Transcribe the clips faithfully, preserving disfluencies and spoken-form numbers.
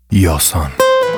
یاسان.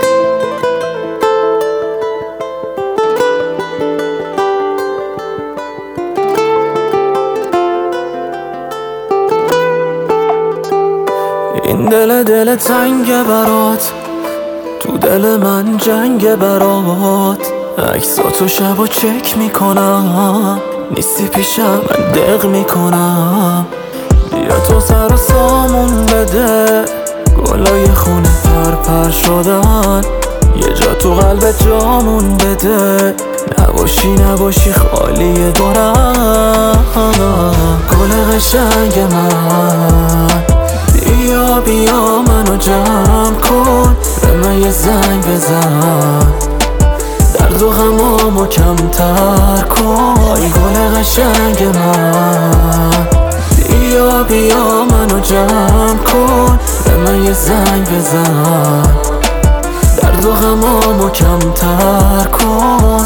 این دل دل تنگ برات، تو دل من جنگ برات. عکساتو شب و چک میکنم، نیستی پیشم من دق میکنم. بیا تو سر و سامون بده، گلای خونه پر پر شدن. یه جا تو قلب جامون بده، نباشی نباشی خالی دورم. گل قشنگ من، بیا بیا منو جمع کن، به من یه زنگ بزن، درد و غمامو کمتر کن. ای گل قشنگ من، بیا بیا منو جمع کن، به من یه زنگ بزن، درد و غمامو کمتر کن.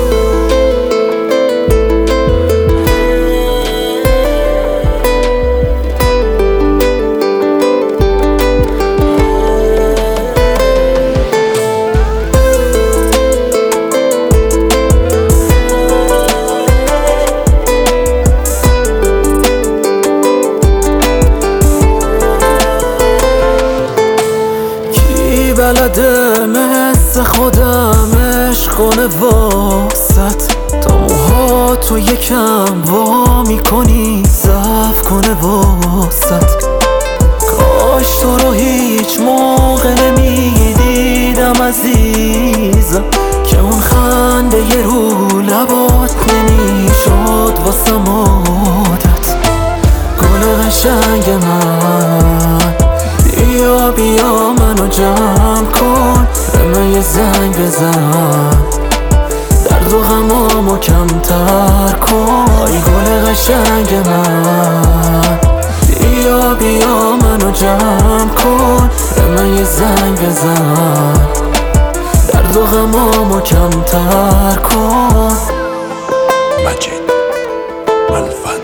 بلده مثل خودم عشق کنه واسط، تا موها تو یکم وا میکنی ضعف کنه واسط. کاش تو رو هیچ موقع نمیدیدم عزیزم، که اون خنده یه رو لبات نمیشد واسم عادت. گل قشنگ من، بیا بیا منو جمع کن، به من یه زنگ بزن، درد و غمامو کمتر کن. ای گل قشنگ من، بیا بیا منو جمع کن، به من یه زنگ بزن، درد و غمامو کمتر کن. مجید منفعل.